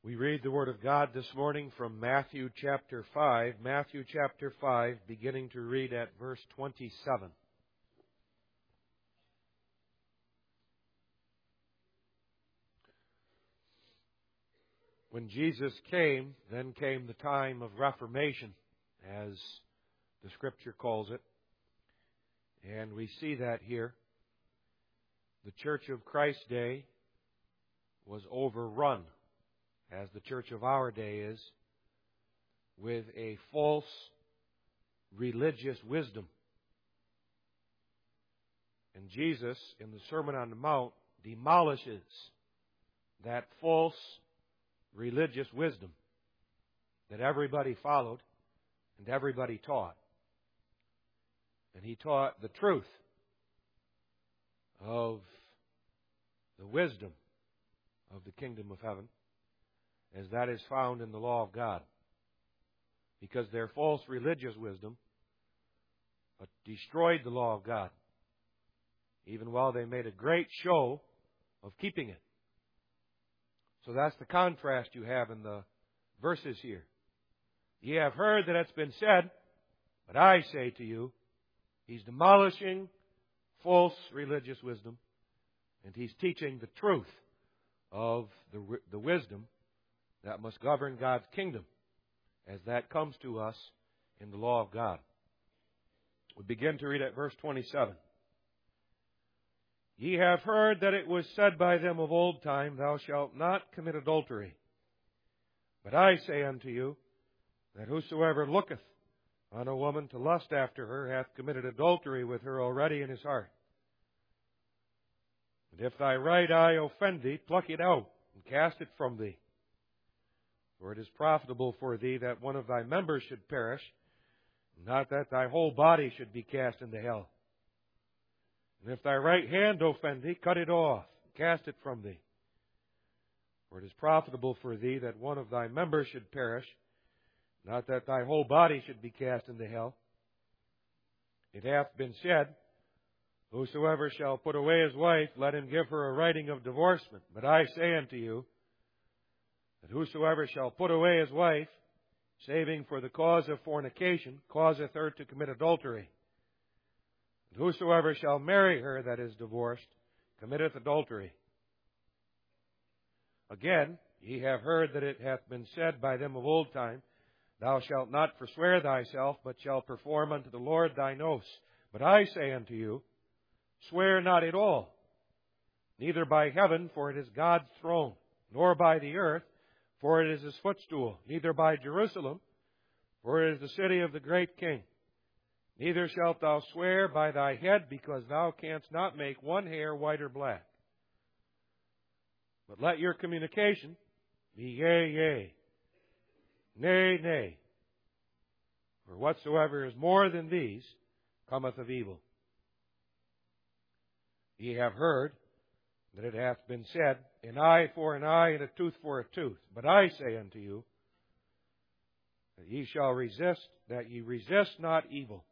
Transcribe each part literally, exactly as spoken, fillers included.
We read the Word of God this morning from Matthew chapter five. Matthew chapter five, beginning to read at verse twenty-seven. When Jesus came, then came the time of Reformation, as the Scripture calls it. And we see that here. The Church of Christ's day was overrun, as the church of our day is, with a false religious wisdom. And Jesus, in the Sermon on the Mount, demolishes that false religious wisdom that everybody followed and everybody taught. And He taught the truth of the wisdom of the kingdom of heaven, as that is found in the law of God. Because their false religious wisdom destroyed the law of God, even while they made a great show of keeping it. So that's the contrast you have in the verses here. Ye have heard that it's been said, but I say to you, He's demolishing false religious wisdom, and He's teaching the truth of the, the wisdom that must govern God's kingdom, as that comes to us in the law of God. We begin to read at verse twenty-seven. Ye have heard that it was said by them of old time, Thou shalt not commit adultery. But I say unto you, that whosoever looketh on a woman to lust after her hath committed adultery with her already in his heart. And if thy right eye offend thee, pluck it out, and cast it from thee. For it is profitable for thee that one of thy members should perish, not that thy whole body should be cast into hell. And if thy right hand offend thee, cut it off, and cast it from thee. For it is profitable for thee that one of thy members should perish, not that thy whole body should be cast into hell. It hath been said, Whosoever shall put away his wife, let him give her a writing of divorcement. But I say unto you, that whosoever shall put away his wife, saving for the cause of fornication, causeth her to commit adultery. And whosoever shall marry her that is divorced, committeth adultery. Again, ye have heard that it hath been said by them of old time, Thou shalt not forswear thyself, but shalt perform unto the Lord thine oaths. But I say unto you, Swear not at all, neither by heaven, for it is God's throne, nor by the earth, for it is His footstool, neither by Jerusalem, for it is the city of the great King. Neither shalt thou swear by thy head, because thou canst not make one hair white or black. But let your communication be yea, yea, nay, nay. For whatsoever is more than these cometh of evil. Ye have heard that it hath been said, An eye for an eye, and a tooth for a tooth. But I say unto you, that ye shall resist, that ye resist not evil.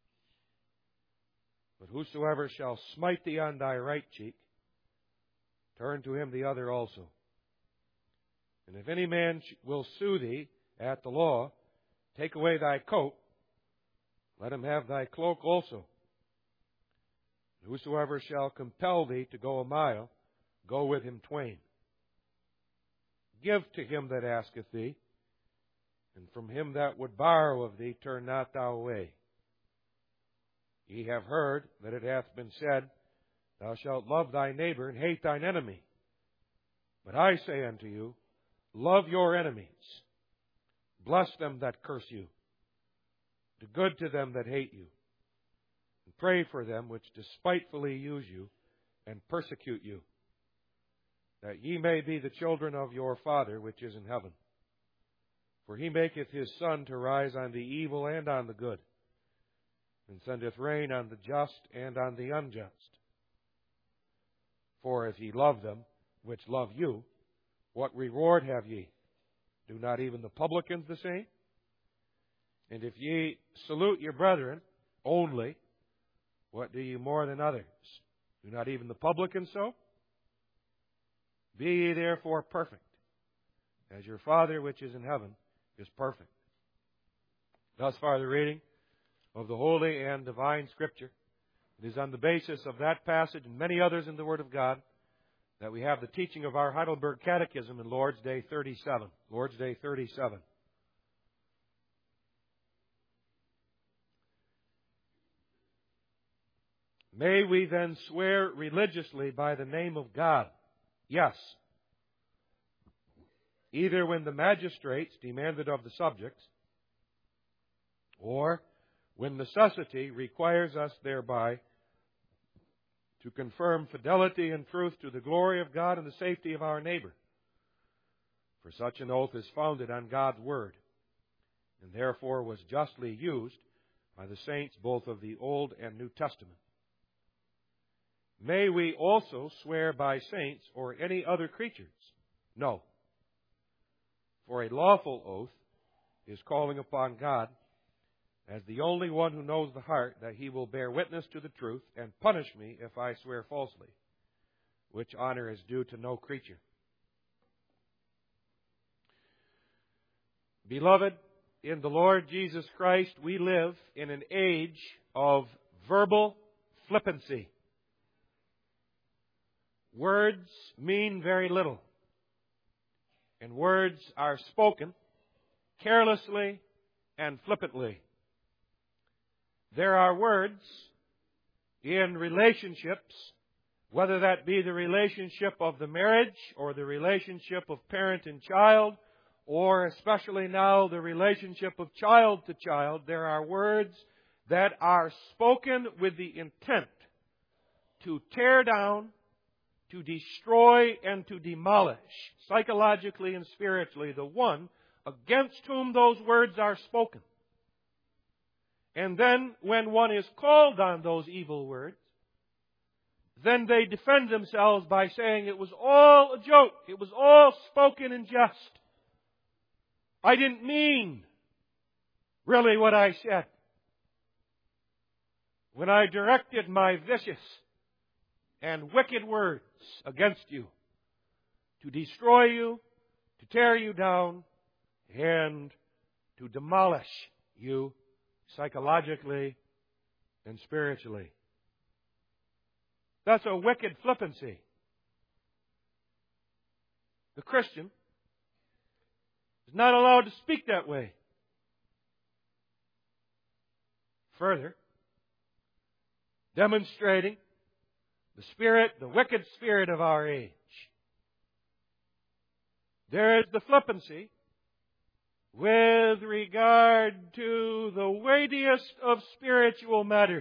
But whosoever shall smite thee on thy right cheek, turn to him the other also. And if any man will sue thee at the law, take away thy coat, let him have thy cloak also. And whosoever shall compel thee to go a mile, go with him twain. Give to him that asketh thee, and from him that would borrow of thee turn not thou away. Ye have heard that it hath been said, Thou shalt love thy neighbor and hate thine enemy. But I say unto you, Love your enemies. Bless them that curse you. Do good to them that hate you. And pray for them which despitefully use you and persecute you, that ye may be the children of your Father which is in heaven. For He maketh His sun to rise on the evil and on the good, and sendeth rain on the just and on the unjust. For if ye love them which love you, what reward have ye? Do not even the publicans the same? And if ye salute your brethren only, what do ye more than others? Do not even the publicans so? Be ye therefore perfect, as your Father which is in heaven is perfect. Thus far the reading of the Holy and Divine Scripture. It is on the basis of that passage and many others in the Word of God that we have the teaching of our Heidelberg Catechism in Lord's Day thirty-seven. Lord's Day thirty-seven. May we then swear religiously by the name of God? Yes. Either when the magistrates demand it of the subjects, or when necessity requires us thereby to confirm fidelity and truth to the glory of God and the safety of our neighbor. For such an oath is founded on God's Word, and therefore was justly used by the saints both of the Old and New Testament. May we also swear by saints or any other creatures? No. For a lawful oath is calling upon God as the only one who knows the heart, that He will bear witness to the truth and punish me if I swear falsely, which honor is due to no creature. Beloved, in the Lord Jesus Christ, we live in an age of verbal flippancy. Words mean very little, and words are spoken carelessly and flippantly. There are words in relationships, whether that be the relationship of the marriage or the relationship of parent and child, or especially now the relationship of child to child. There are words that are spoken with the intent to tear down, to destroy, and to demolish, psychologically and spiritually, the one against whom those words are spoken. And then, when one is called on those evil words, then they defend themselves by saying it was all a joke. It was all spoken in jest. I didn't mean really what I said. When I directed my vicious and wicked words against you to destroy you, to tear you down, and to demolish you psychologically and spiritually. That's a wicked flippancy. The Christian is not allowed to speak that way. Further, demonstrating the spirit, the wicked spirit of our age. There is the flippancy with regard to the weightiest of spiritual matters.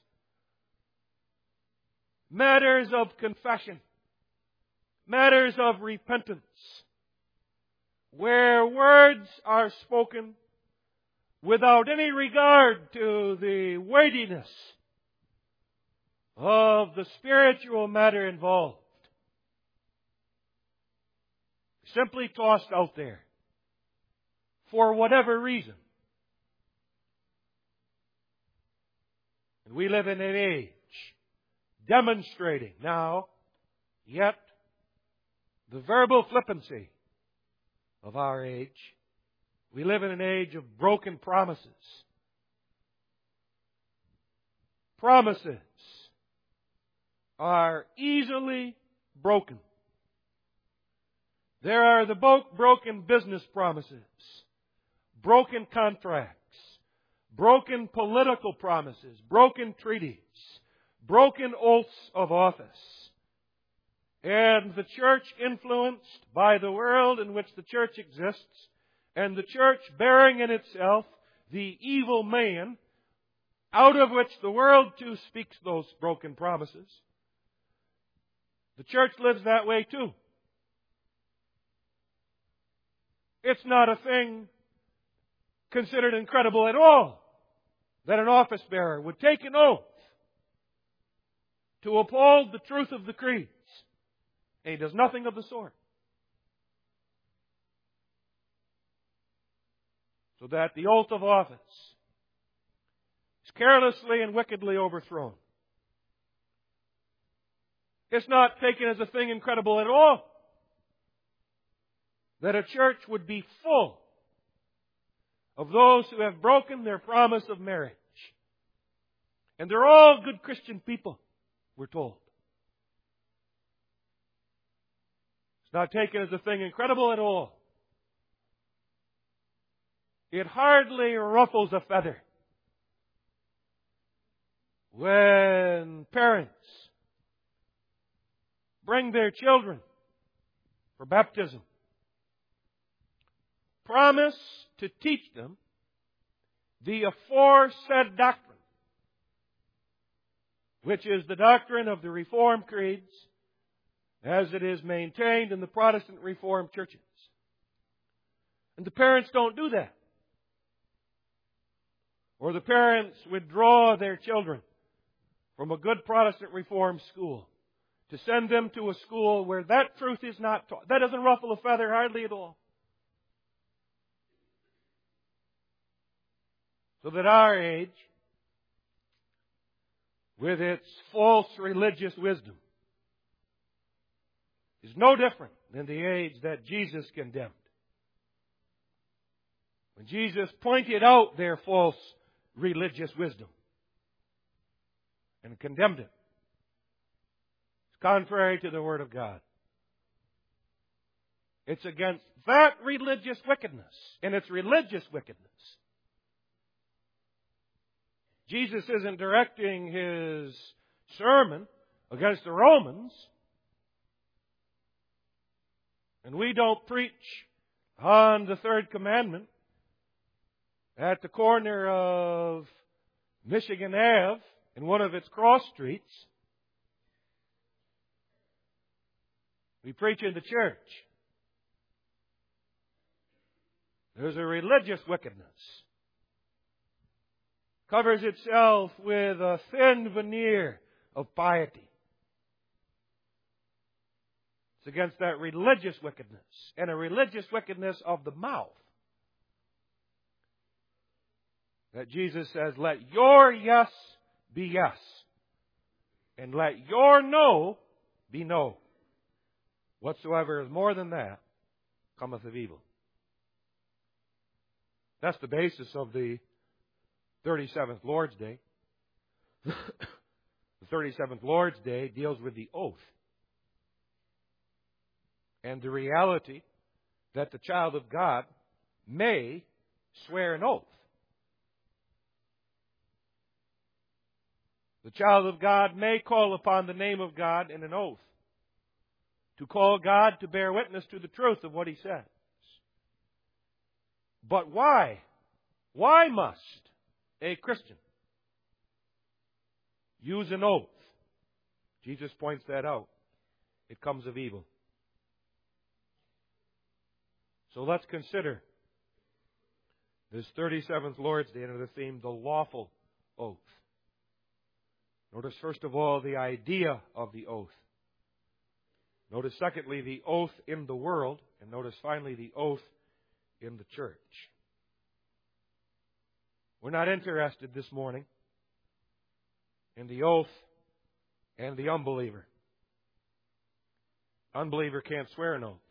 Matters of confession. Matters of repentance. Where words are spoken without any regard to the weightiness of the spiritual matter involved. Simply tossed out there for whatever reason. And we live in an age demonstrating now, yet, the verbal flippancy of our age. We live in an age of broken promises. Promises are easily broken. There are the broken business promises, broken contracts, broken political promises, broken treaties, broken oaths of office. And the church, influenced by the world in which the church exists, and the church bearing in itself the evil man, out of which the world too speaks those broken promises. The church lives that way too. It's not a thing considered incredible at all that an office bearer would take an oath to uphold the truth of the creeds. And he does nothing of the sort. So that the oath of office is carelessly and wickedly overthrown. It's not taken as a thing incredible at all. that a church would be full of those who have broken their promise of marriage. And they're all good Christian people, we're told. It's not taken as a thing incredible at all. It hardly ruffles a feather when parents bring their children for baptism, promise to teach them the aforesaid doctrine, which is the doctrine of the Reformed creeds as it is maintained in the Protestant Reformed churches. And the parents don't do that. Or the parents withdraw their children from a good Protestant Reformed school to send them to a school where that truth is not taught. That doesn't ruffle a feather hardly at all. So that our age, with its false religious wisdom, is no different than the age that Jesus condemned. When Jesus pointed out their false religious wisdom and condemned it. It's contrary to the Word of God. It's against that religious wickedness, and it's religious wickedness. Jesus isn't directing His sermon against the Romans, and we don't preach on the third commandment at the corner of Michigan Avenue in one of its cross streets. We preach in the church. There's a religious wickedness. Covers itself with a thin veneer of piety. It's against that religious wickedness, and a religious wickedness of the mouth, that Jesus says, let your yes be yes, and let your no be no. Whatsoever is more than that cometh of evil. That's the basis of the thirty-seventh Lord's Day. The thirty-seventh Lord's Day deals with the oath and the reality that the child of God may swear an oath. The child of God may call upon the name of God in an oath to call God to bear witness to the truth of what He says. But why? Why must a Christian use an oath? Jesus points that out. It comes of evil. So let's consider this thirty-seventh Lord's Day under the theme, the lawful oath. Notice first of all the idea of the oath. Notice secondly the oath in the world. And notice finally the oath in the church. We're not interested this morning in the oath and the unbeliever. Unbeliever can't swear an oath.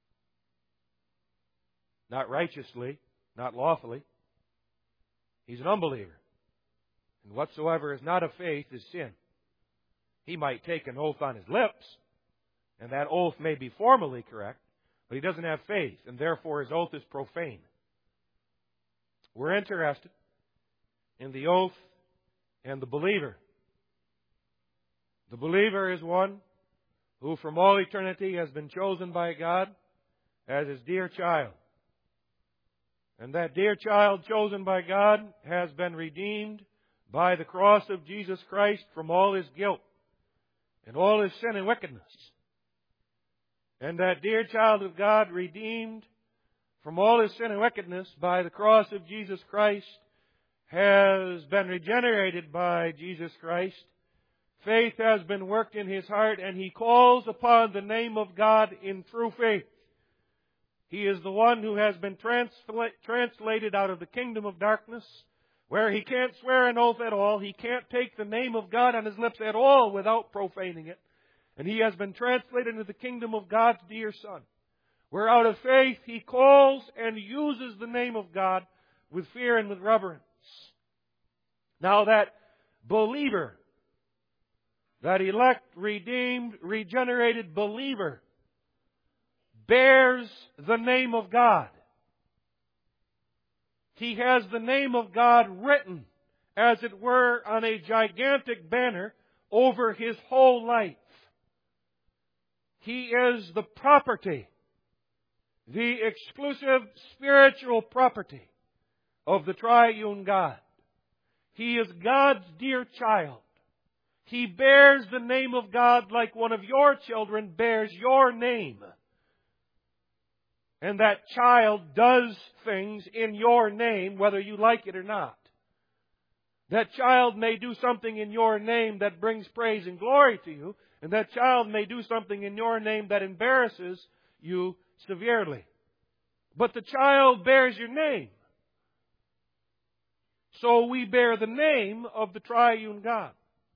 Not righteously, not lawfully. He's an unbeliever. And whatsoever is not of faith is sin. He might take an oath on his lips, and that oath may be formally correct, but he doesn't have faith, and therefore his oath is profane. We're interested in the oath and the believer. The believer is one who from all eternity has been chosen by God as His dear child. And that dear child chosen by God has been redeemed by the cross of Jesus Christ from all his guilt and all his sin and wickedness. And that dear child of God, redeemed from all his sin and wickedness by the cross of Jesus Christ, has been regenerated by Jesus Christ. Faith has been worked in his heart, and he calls upon the name of God in true faith. He is the one who has been transla- translated out of the kingdom of darkness, where he can't swear an oath at all. He can't take the name of God on his lips at all without profaning it. And he has been translated into the kingdom of God's dear Son, where out of faith he calls and uses the name of God with fear and with reverence. Now that believer, that elect, redeemed, regenerated believer, bears the name of God. He has the name of God written, as it were, on a gigantic banner over his whole life. He is the property, the exclusive spiritual property of the triune God. He is God's dear child. He bears the name of God like one of your children bears your name. And that child does things in your name, whether you like it or not. That child may do something in your name that brings praise and glory to you, and that child may do something in your name that embarrasses you severely. But the child bears your name. So we bear the name of the triune God.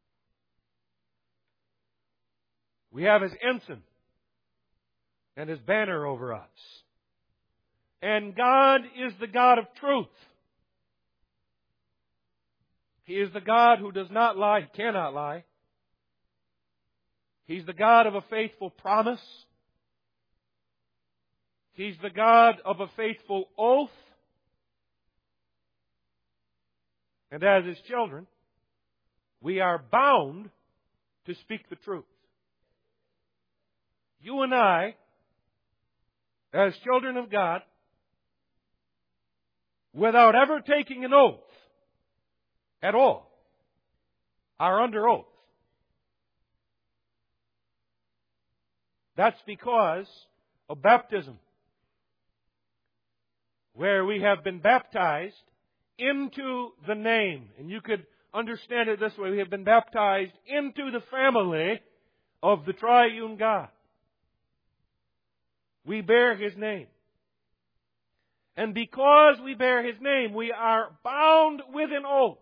We have His ensign and His banner over us. And God is the God of truth. He is the God who does not lie, He cannot lie. He's the God of a faithful promise. He's the God of a faithful oath. And as His children, we are bound to speak the truth. You and I, as children of God, without ever taking an oath at all, are under oath. That's because of baptism, where we have been baptized into the name. And you could understand it this way. We have been baptized into the family of the triune God. We bear His name. And because we bear His name, we are bound with an oath.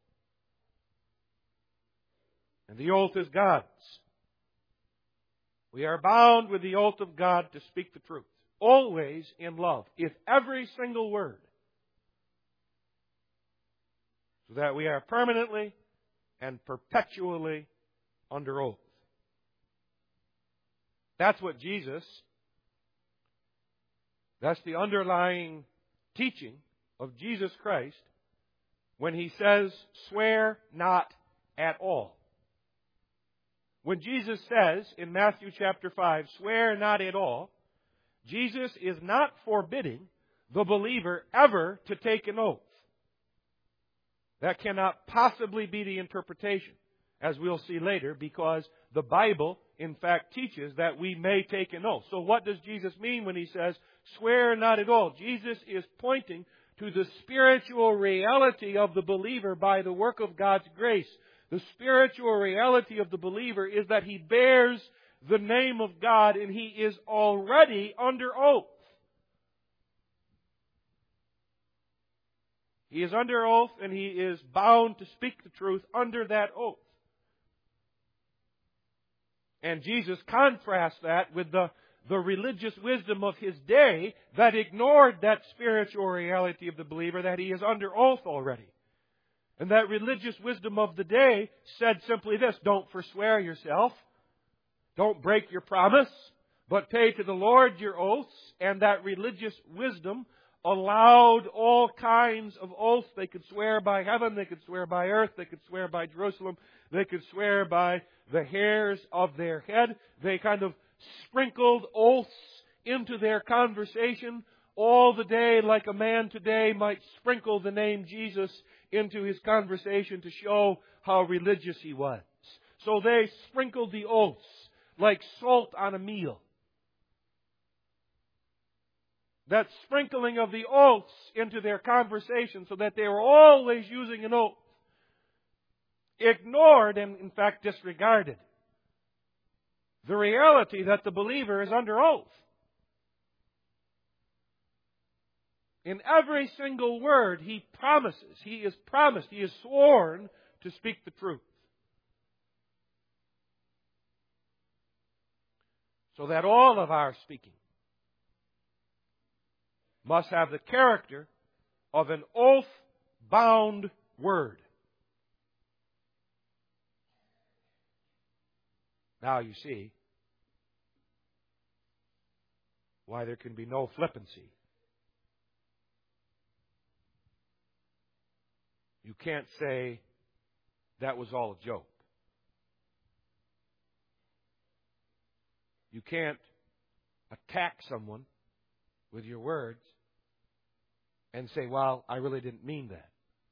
And the oath is God's. We are bound with the oath of God to speak the truth, always in love, if every single word, so that we are permanently and perpetually under oath. That's what Jesus, that's the underlying teaching of Jesus Christ when He says, swear not at all. When Jesus says in Matthew chapter five, swear not at all, Jesus is not forbidding the believer ever to take an oath. That cannot possibly be the interpretation, as we'll see later, because the Bible, in fact, teaches that we may take an oath. So what does Jesus mean when He says, swear not at all? Jesus is pointing to the spiritual reality of the believer by the work of God's grace. The spiritual reality of the believer is that he bears the name of God and he is already under oath. He is under oath and he is bound to speak the truth under that oath. And Jesus contrasts that with the, the religious wisdom of His day that ignored that spiritual reality of the believer, that he is under oath already. And that religious wisdom of the day said simply this: don't forswear yourself, don't break your promise, but pay to the Lord your oaths. And that religious wisdom allowed all kinds of oaths. They could swear by heaven, they could swear by earth, they could swear by Jerusalem, they could swear by the hairs of their head. They kind of sprinkled oaths into their conversation all the day, like a man today might sprinkle the name Jesus into his conversation to show how religious he was. So they sprinkled the oaths like salt on a meal. That sprinkling of the oaths into their conversation so that they were always using an oath, ignored and in fact disregarded the reality that the believer is under oath. In every single word he promises, he is promised, he is sworn to speak the truth. So that all of our speaking must have the character of an oath-bound word. Now you see why there can be no flippancy. You can't say that was all a joke. You can't attack someone with your words and say, well, I really didn't mean that.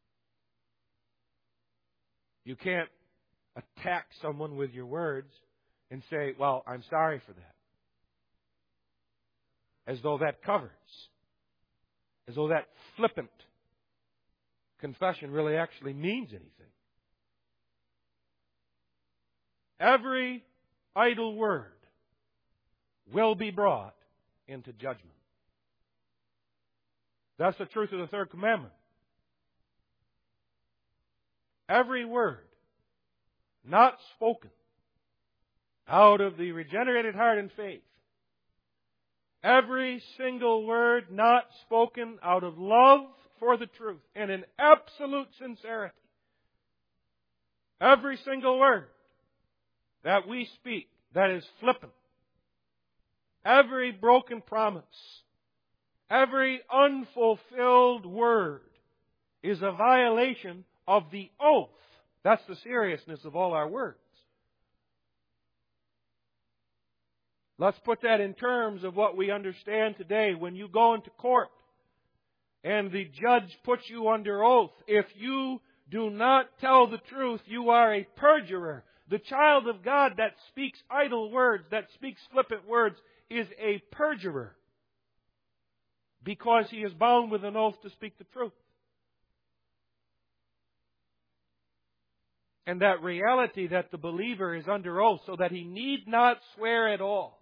You can't attack someone with your words and say, well, I'm sorry for that. As though that covers. As though that flippant confession really actually means anything. Every idle word will be brought into judgment. That's the truth of the third commandment. Every word not spoken out of the regenerated heart and faith, every single word not spoken out of love for the truth and in absolute sincerity, every single word that we speak that is flippant, every broken promise, every unfulfilled word is a violation of the oath. That's the seriousness of all our words. Let's put that in terms of what we understand today. When you go into court and the judge puts you under oath, if you do not tell the truth, you are a perjurer. The child of God that speaks idle words, that speaks flippant words, is a perjurer because he is bound with an oath to speak the truth. And that reality that the believer is under oath so that he need not swear at all.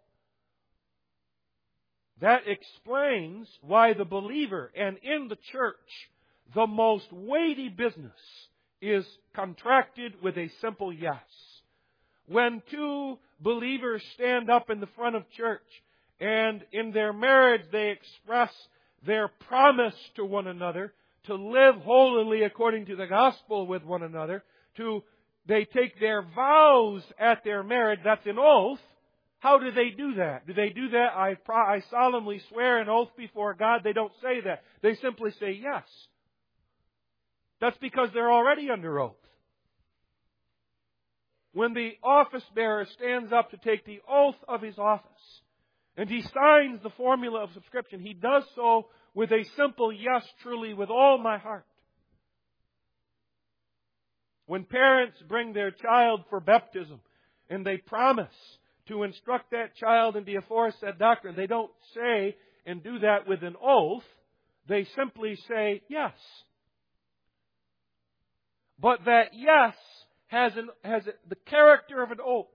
That explains why the believer and in the church, the most weighty business is contracted with a simple yes. When two believers stand up in the front of church and in their marriage they express their promise to one another to live holily according to the gospel with one another, to they take their vows at their marriage, that's an oath. How do they do that? Do they do that? I, I solemnly swear an oath before God. They don't say that. They simply say yes. That's because they're already under oath. When the office bearer stands up to take the oath of his office and he signs the formula of subscription, he does so with a simple yes, truly, with all my heart. When parents bring their child for baptism and they promise to instruct that child in the aforesaid doctrine, they don't say and do that with an oath. They simply say yes. But that yes has, an, has the character of an oath.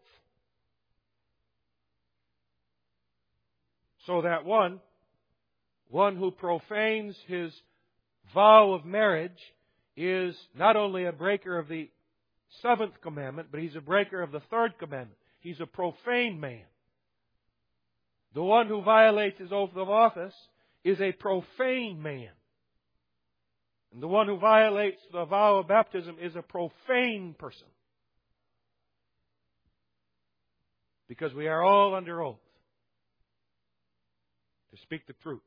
So that one, one who profanes his vow of marriage is not only a breaker of the seventh commandment, but he's a breaker of the third commandment. He's a profane man. The one who violates his oath of office is a profane man. And the one who violates the vow of baptism is a profane person. Because we are all under oath to speak the truth.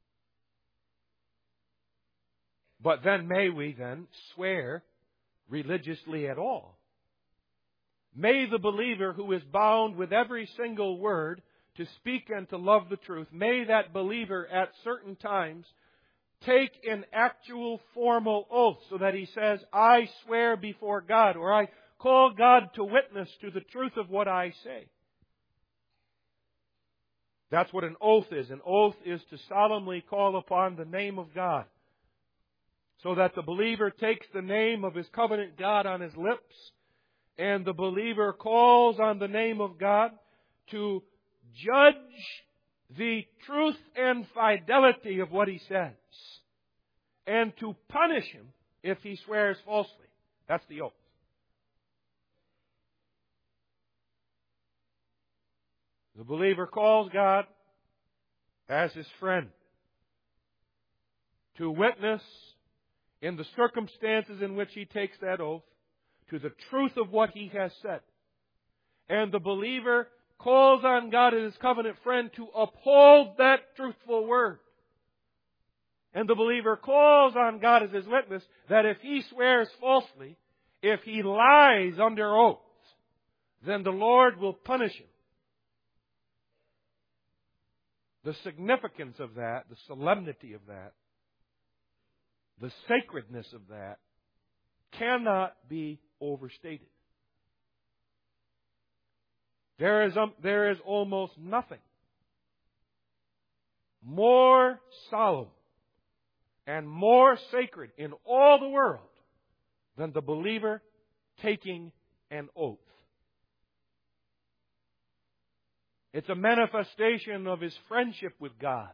But then may we then swear religiously at all? May the believer who is bound with every single word to speak and to love the truth, may that believer at certain times take an actual formal oath so that he says, I swear before God, or I call God to witness to the truth of what I say. That's what an oath is. An oath is to solemnly call upon the name of God, so that the believer takes the name of his covenant God on his lips, and the believer calls on the name of God to judge the truth and fidelity of what he says, and to punish him if he swears falsely. That's the oath. The believer calls God as his friend, to witness in the circumstances in which he takes that oath to the truth of what he has said. And the believer calls on God as his covenant friend to uphold that truthful word. And the believer calls on God as his witness that if he swears falsely, if he lies under oath, then the Lord will punish him. The significance of that, the solemnity of that, the sacredness of that cannot be overstated. There is, um, there is almost nothing more solemn and more sacred in all the world than the believer taking an oath. It's a manifestation of his friendship with God.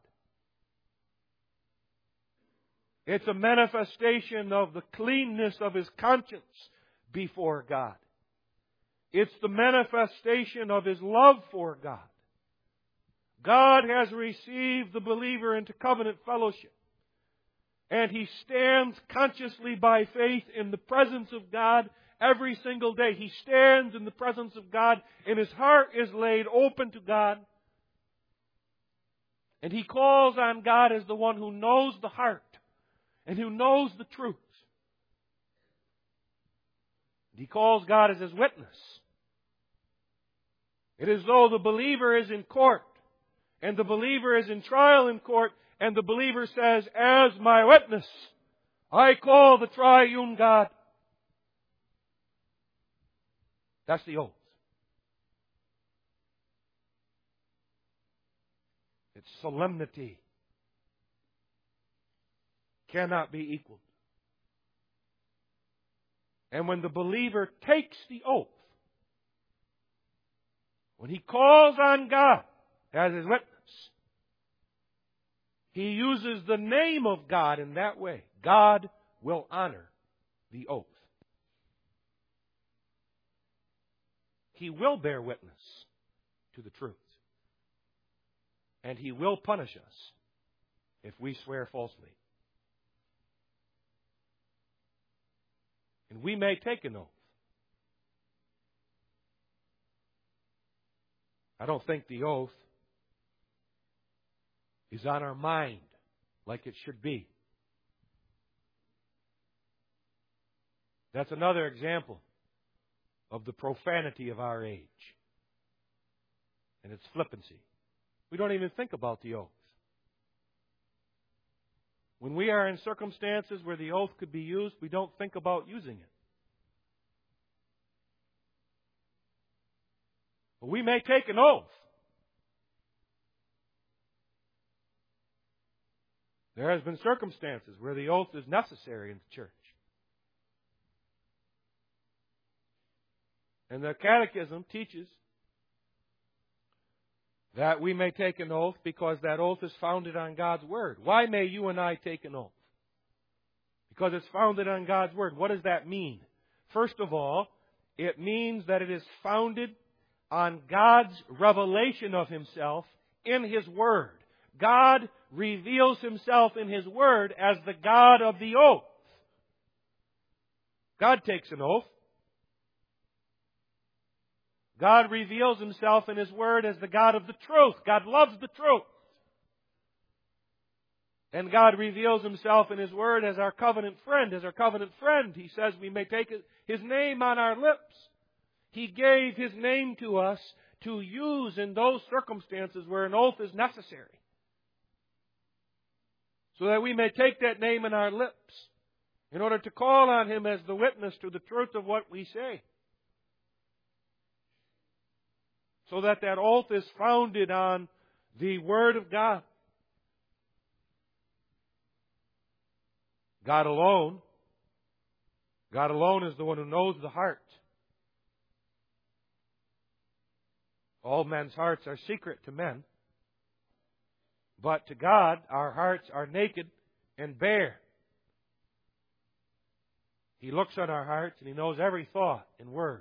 It's a manifestation of the cleanness of his conscience before God. It's the manifestation of his love for God. God has received the believer into covenant fellowship. And he stands consciously by faith in the presence of God every single day. He stands in the presence of God and his heart is laid open to God. And he calls on God as the one who knows the heart and who knows the truth. And he calls God as his witness. It is though the believer is in court and the believer is in trial in court and the believer says, as my witness, I call the triune God. That's the oath. Its solemnity cannot be equaled. And when the believer takes the oath, when he calls on God as his witness, he uses the name of God in that way. God will honor the oath. He will bear witness to the truth. And he will punish us if we swear falsely. And we may take an oath. I don't think the oath is on our mind like it should be. That's another example of the profanity of our age and its flippancy. We don't even think about the oath. When we are in circumstances where the oath could be used, we don't think about using it. But we may take an oath. There has been circumstances where the oath is necessary in the church. And the Catechism teaches that we may take an oath because that oath is founded on God's Word. Why may you and I take an oath? Because it's founded on God's Word. What does that mean? First of all, it means that it is founded on God's revelation of Himself in His Word. God reveals Himself in His Word as the God of the oath. God takes an oath. God reveals Himself in His Word as the God of the truth. God loves the truth. And God reveals Himself in His Word as our covenant friend. As our covenant friend, He says we may take His name on our lips. He gave His name to us to use in those circumstances where an oath is necessary. So that we may take that name in our lips in order to call on Him as the witness to the truth of what we say. So that that oath is founded on the Word of God. God alone, God alone is the one who knows the heart. All men's hearts are secret to men. But to God, our hearts are naked and bare. He looks on our hearts and He knows every thought and word.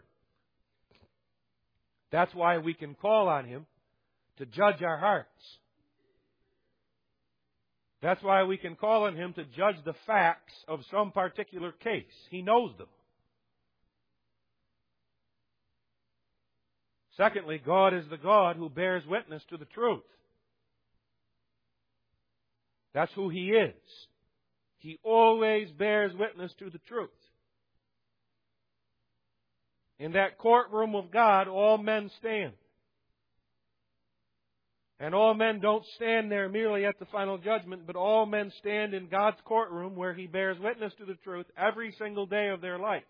That's why we can call on Him to judge our hearts. That's why we can call on Him to judge the facts of some particular case. He knows them. Secondly, God is the God who bears witness to the truth. That's who He is. He always bears witness to the truth. In that courtroom of God, all men stand. And all men don't stand there merely at the final judgment, but all men stand in God's courtroom where He bears witness to the truth every single day of their life.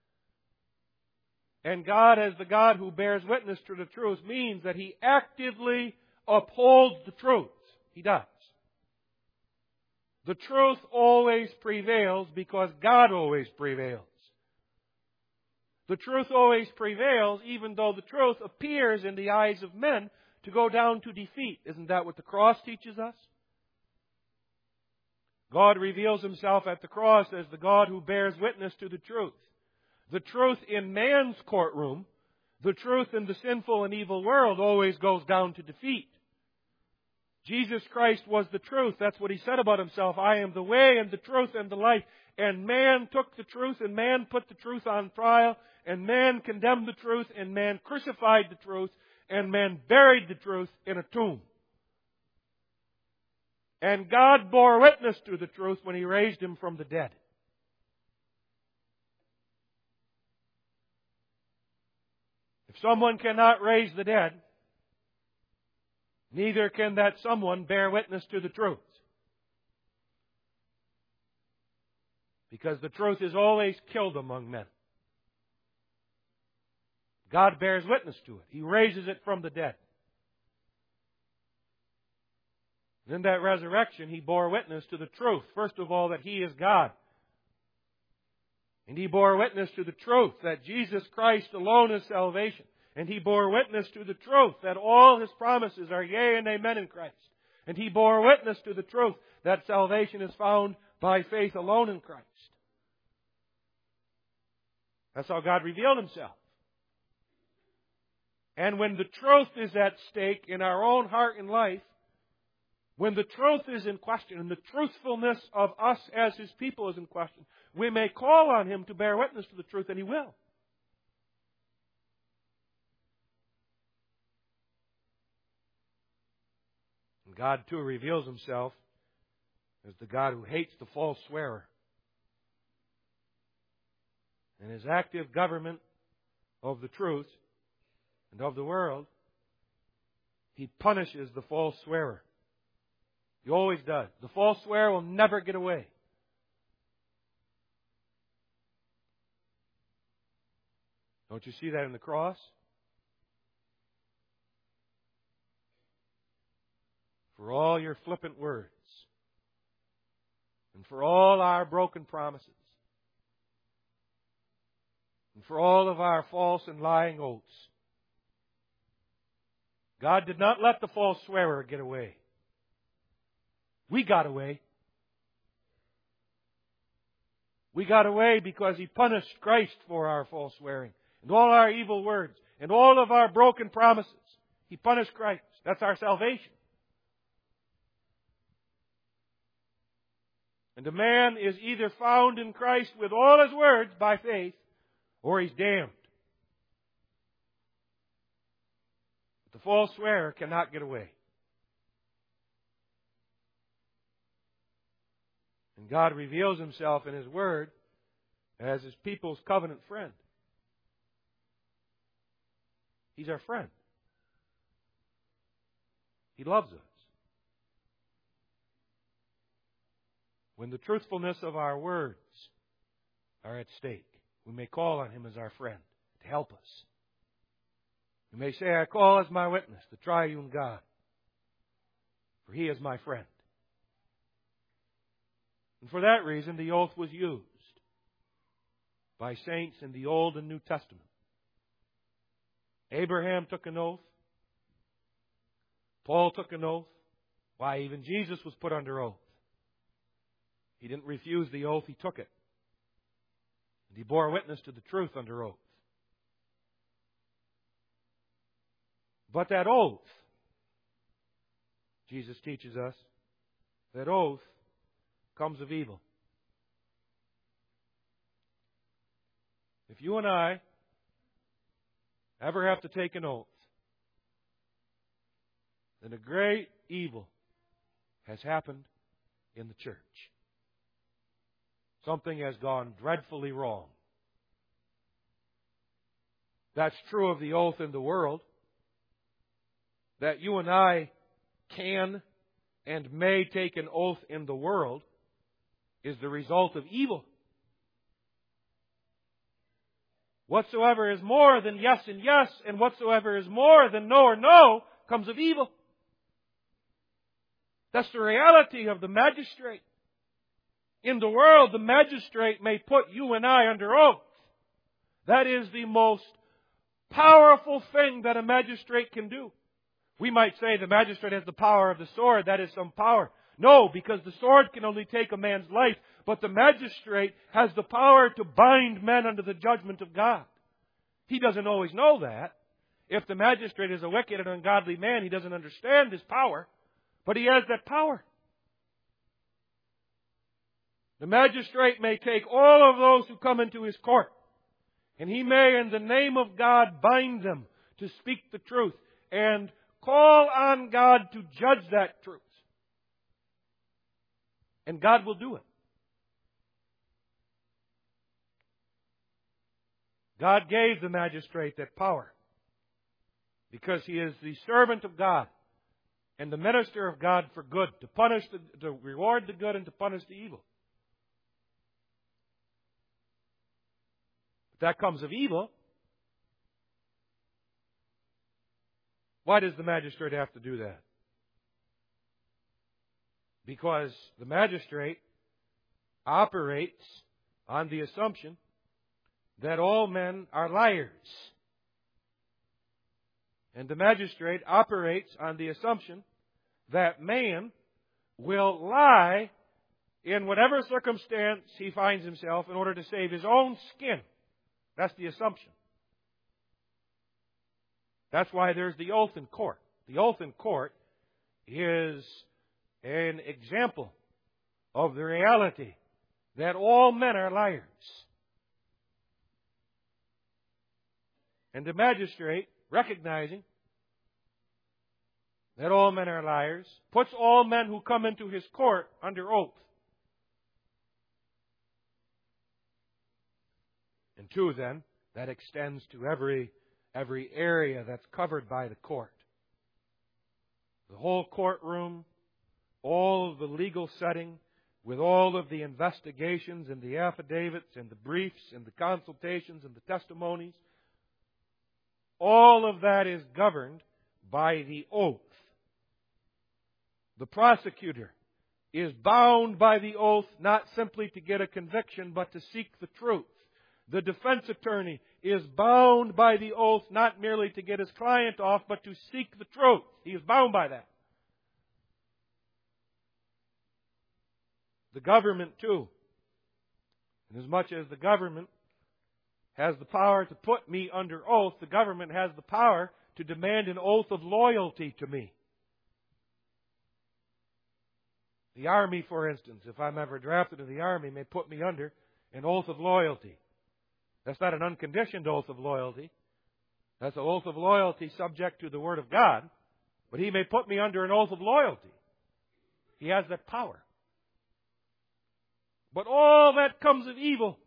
And God, as the God who bears witness to the truth, means that He actively upholds the truth. He does. The truth always prevails because God always prevails. The truth always prevails even though the truth appears in the eyes of men to go down to defeat. Isn't that what the cross teaches us? God reveals Himself at the cross as the God who bears witness to the truth. The truth in man's courtroom, the truth in the sinful and evil world always goes down to defeat. Jesus Christ was the truth. That's what He said about Himself. I am the way and the truth and the life. And man took the truth and man put the truth on trial. And man condemned the truth and man crucified the truth. And man buried the truth in a tomb. And God bore witness to the truth when He raised Him from the dead. If someone cannot raise the dead, neither can that someone bear witness to the truth. Because the truth is always killed among men. God bears witness to it. He raises it from the dead. And in that resurrection, He bore witness to the truth. First of all, that He is God. And He bore witness to the truth that Jesus Christ alone is salvation. And He bore witness to the truth that all His promises are yea and amen in Christ. And He bore witness to the truth that salvation is found by faith alone in Christ. That's how God revealed Himself. And when the truth is at stake in our own heart and life, when the truth is in question and the truthfulness of us as His people is in question, we may call on Him to bear witness to the truth, and He will. And God, too, reveals Himself as the God who hates the false swearer. In His active government of the truth and of the world, He punishes the false swearer. He always does. The false swearer will never get away. Don't you see that in the cross? For all your flippant words, and for all our broken promises, and for all of our false and lying oaths, God did not let the false swearer get away. We got away. We got away because He punished Christ for our false swearing and all our evil words and all of our broken promises. He punished Christ. That's our salvation. And a man is either found in Christ with all his words by faith, or he's damned. But the false swearer cannot get away. And God reveals Himself in His Word as His people's covenant friend. He's our friend. He loves us. When the truthfulness of our words are at stake, we may call on Him as our friend to help us. We may say, I call as my witness the triune God, for He is my friend. And for that reason, the oath was used by saints in the Old and New Testament. Abraham took an oath. Paul took an oath. Why, even Jesus was put under oath. He didn't refuse the oath, He took it. And He bore witness to the truth under oath. But that oath, Jesus teaches us, that oath comes of evil. If you and I ever have to take an oath, then a great evil has happened in the church. Something has gone dreadfully wrong. That's true of the oath in the world. That you and I can and may take an oath in the world is the result of evil. Whatsoever is more than yes and yes, and whatsoever is more than no or no, comes of evil. That's the reality of the magistrate. In the world, the magistrate may put you and I under oath. That is the most powerful thing that a magistrate can do. We might say the magistrate has the power of the sword. That is some power. No, because the sword can only take a man's life. But the magistrate has the power to bind men under the judgment of God. He doesn't always know that. If the magistrate is a wicked and ungodly man, he doesn't understand his power. But he has that power. The magistrate may take all of those who come into his court, and he may, in the name of God, bind them to speak the truth and call on God to judge that truth. And God will do it. God gave the magistrate that power because he is the servant of God and the minister of God for good, to punish, the, to reward the good and to punish the evil. But that comes of evil. Why does the magistrate have to do that? Because the magistrate operates on the assumption that all men are liars. And the magistrate operates on the assumption that man will lie in whatever circumstance he finds himself in order to save his own skin. That's the assumption. That's why there's the oath in court. The oath in court is an example of the reality that all men are liars. And the magistrate, recognizing that all men are liars, puts all men who come into his court under oath. And two, then, that extends to every, every area that's covered by the court. The whole courtroom, all of the legal setting, with all of the investigations and the affidavits and the briefs and the consultations and the testimonies, all of that is governed by the oath. The prosecutor is bound by the oath not simply to get a conviction, but to seek the truth. The defense attorney is bound by the oath not merely to get his client off, but to seek the truth. He is bound by that. The government, too. And as much as the government has the power to put me under oath, the government has the power to demand an oath of loyalty to me. The Army, for instance, if I'm ever drafted in the Army, may put me under an oath of loyalty. That's not an unconditioned oath of loyalty. That's an oath of loyalty subject to the Word of God. But he may put me under an oath of loyalty. He has that power. But all that comes of evil.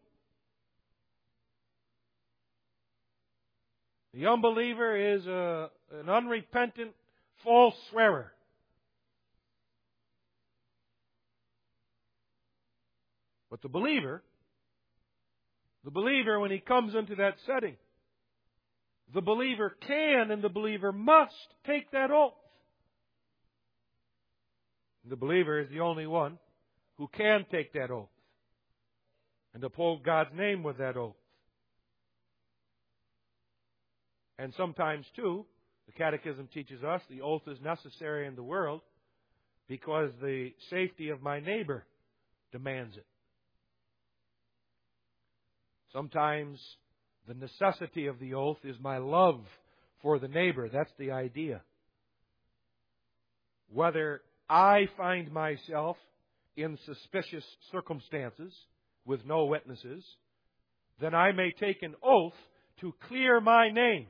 The unbeliever is a, an unrepentant, false swearer. But the believer, the believer, when he comes into that setting, the believer can and the believer must take that oath. The believer is the only one who can take that oath and uphold God's name with that oath. And sometimes, too, the Catechism teaches us the oath is necessary in the world because the safety of my neighbor demands it. Sometimes the necessity of the oath is my love for the neighbor. That's the idea. Whether I find myself in suspicious circumstances with no witnesses, then I may take an oath to clear my name.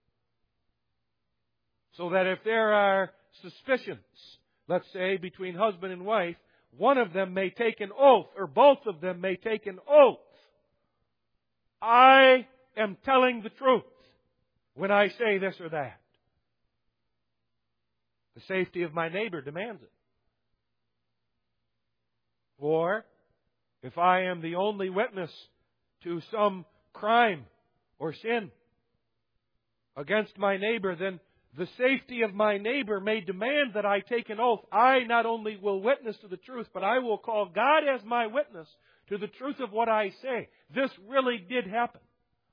So that if there are suspicions, let's say between husband and wife, one of them may take an oath, or both of them may take an oath. I am telling the truth when I say this or that. The safety of my neighbor demands it. Or, if I am the only witness to some crime or sin against my neighbor, then the safety of my neighbor may demand that I take an oath. I not only will witness to the truth, but I will call God as my witness to the truth of what I say. This really did happen.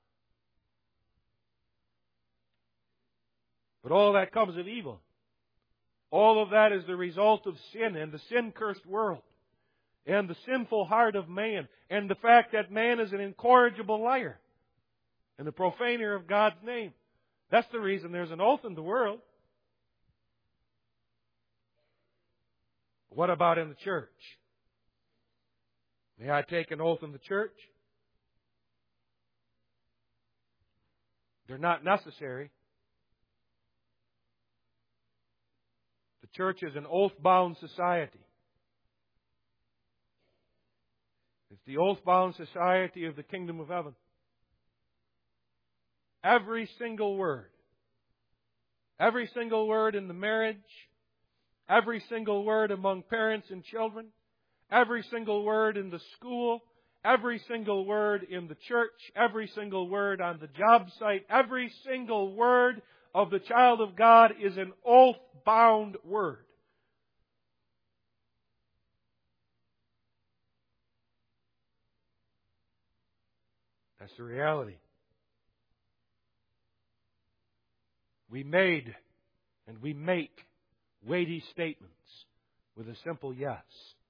But all that comes of evil. All of that is the result of sin and the sin-cursed world and the sinful heart of man and the fact that man is an incorrigible liar and a profaner of God's name. That's the reason there's an oath in the world. What about in the church? May I take an oath in the church? They're not necessary. The church is an oath-bound society. It's the oath-bound society of the kingdom of heaven. Every single word, every single word in the marriage, every single word among parents and children, every single word in the school, every single word in the church, every single word on the job site, every single word of the child of God is an oath-bound word. That's the reality. We made and we make weighty statements with a simple yes.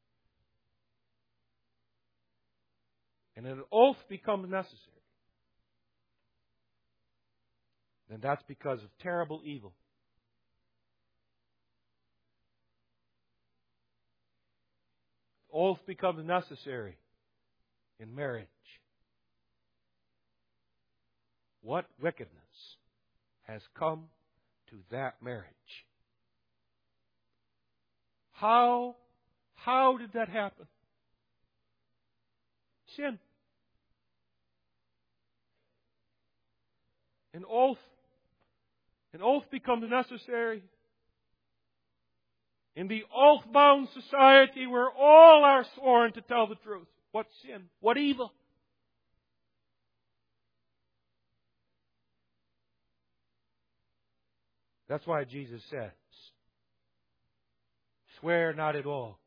And an oath becomes necessary. Then that's because of terrible evil. Oath becomes necessary in marriage. What wickedness has come to that marriage? How, how did that happen? Sin. An oath, an oath becomes necessary in the oath-bound society where all are sworn to tell the truth. What sin? What evil? That's why Jesus says, swear not at all.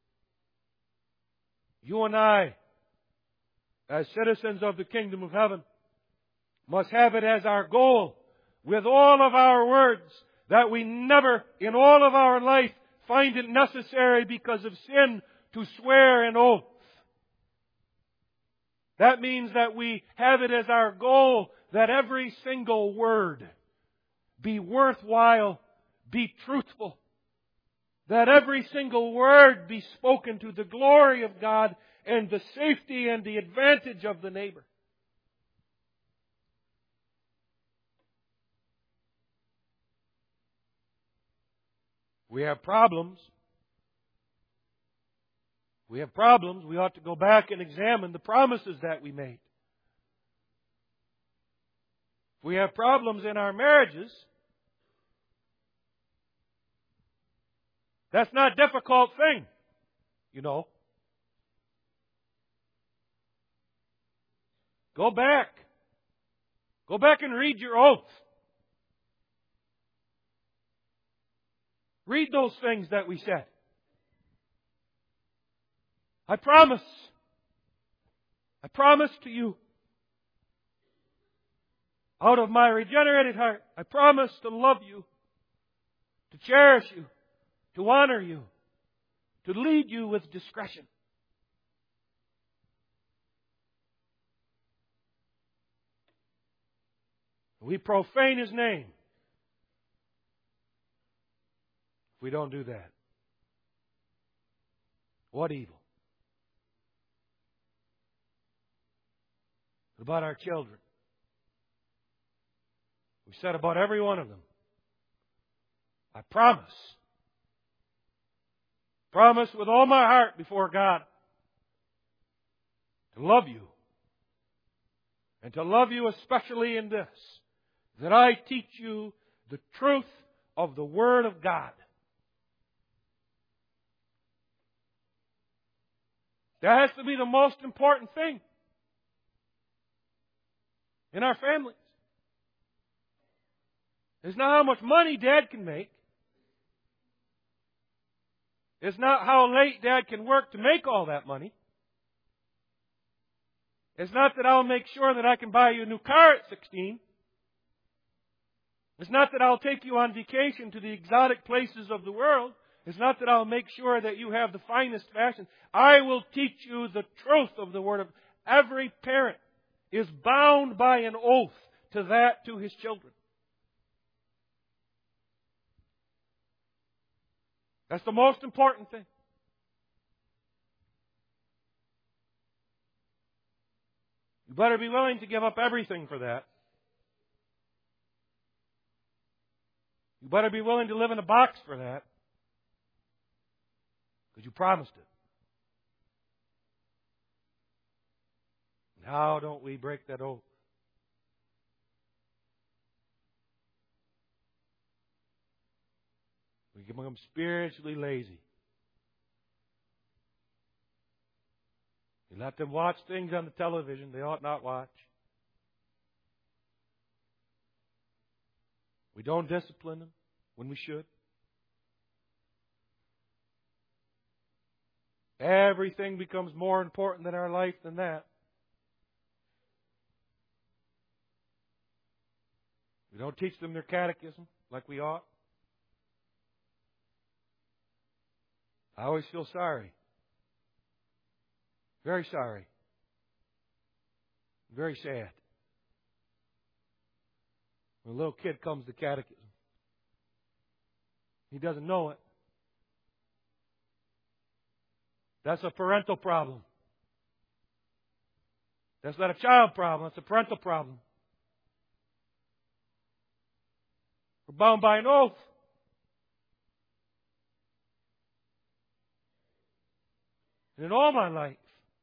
You and I, as citizens of the kingdom of heaven, must have it as our goal with all of our words that we never in all of our life find it necessary because of sin to swear an oath. That means that we have it as our goal that every single word be worthwhile, be truthful. That every single word be spoken to the glory of God and the safety and the advantage of the neighbor. We have problems. We have problems. We ought to go back and examine the promises that we made. If we have problems in our marriages, that's not a difficult thing, you know. Go back. Go back and read your oath. Read those things that we said. I promise. I promise to you, out of my regenerated heart, I promise to love you, to cherish you, to honor you, to lead you with discretion. We profane His name if we don't do that. What evil? What about our children? We said about every one of them, I promise, promise with all my heart before God to love you. And to love you especially in this, that I teach you the truth of the Word of God. That has to be the most important thing in our families. It's not how much money Dad can make. It's not how late Dad can work to make all that money. It's not that I'll make sure that I can buy you a new car at sixteen. It's not that I'll take you on vacation to the exotic places of the world. It's not that I'll make sure that you have the finest fashion. I will teach you the truth of the Word of God. Every parent is bound by an oath to that to his children. That's the most important thing. You better be willing to give up everything for that. You better be willing to live in a box for that. Because you promised it. And how don't we break that oath? We become spiritually lazy. You let them watch things on the television they ought not watch. We don't discipline them when we should. Everything becomes more important in our life than that. We don't teach them their catechism like we ought. I always feel sorry. Very sorry. Very sad. When a little kid comes to catechism, he doesn't know it. That's a parental problem. That's not a child problem. That's a parental problem. We're bound by an oath. And in all my life,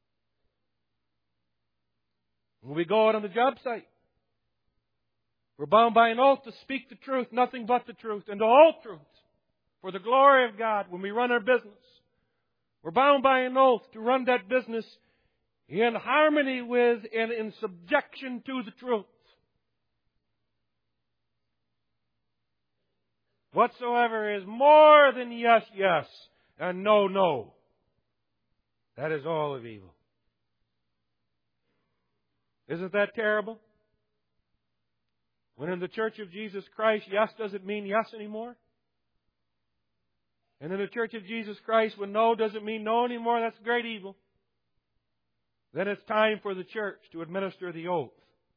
when we go out on the job site, we're bound by an oath to speak the truth, nothing but the truth, and all truth, for the glory of God. When we run our business, we're bound by an oath to run that business in harmony with and in subjection to the truth. Whatsoever is more than yes, yes, and no, no, that is all of evil. Isn't that terrible? When in the Church of Jesus Christ, yes doesn't mean yes anymore. And in the Church of Jesus Christ, when no doesn't mean no anymore, that's great evil. Then it's time for the church to administer the oath.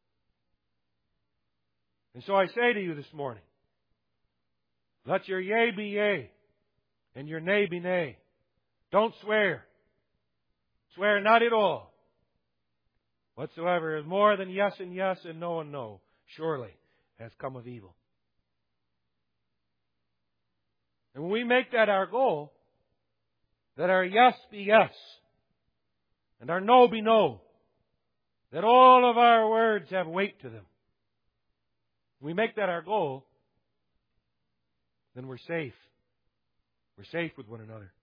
And so I say to you this morning, let your yea be yea, and your nay be nay. Don't swear. Swear not at all. Whatsoever is more than yes and yes and no and no, surely has come of evil. And when we make that our goal, that our yes be yes, and our no be no, that all of our words have weight to them, when we make that our goal, then we're safe. We're safe with one another.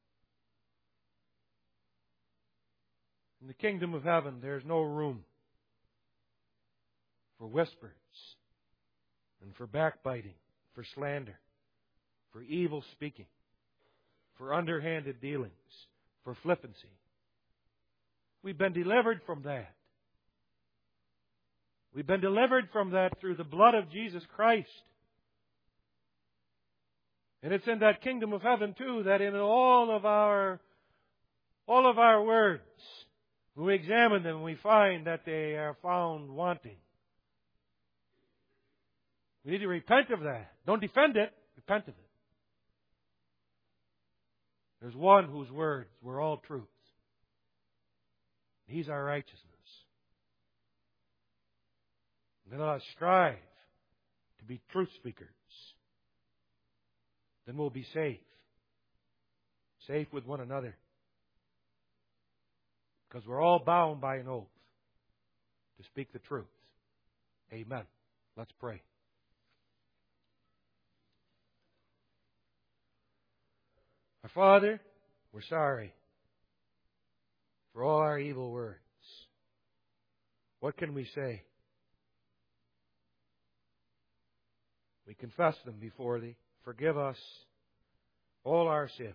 In the kingdom of heaven, there's no room for whispers and for backbiting, for slander, for evil speaking, for underhanded dealings, for flippancy. We've been delivered from that. We've been delivered from that through the blood of Jesus Christ. And it's in that kingdom of heaven, too, that in all of our, all of our words, when we examine them, we find that they are found wanting. We need to repent of that. Don't defend it. Repent of it. There's one whose words were all truth. He's our righteousness. And let us strive to be truth speakers. Then we'll be safe. Safe with one another. Because we're all bound by an oath to speak the truth. Amen. Let's pray. Our Father, we're sorry for all our evil words. What can we say? We confess them before Thee. Forgive us all our sins.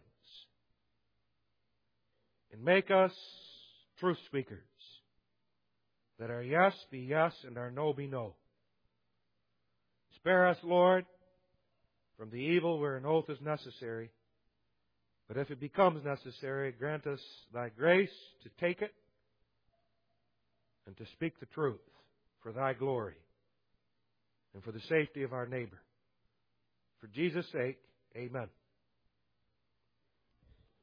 And make us truth speakers. Let our yes be yes and our no be no. Spare us, Lord, from the evil where an oath is necessary. But if it becomes necessary, grant us Thy grace to take it and to speak the truth for Thy glory and for the safety of our neighbor. For Jesus' sake, amen.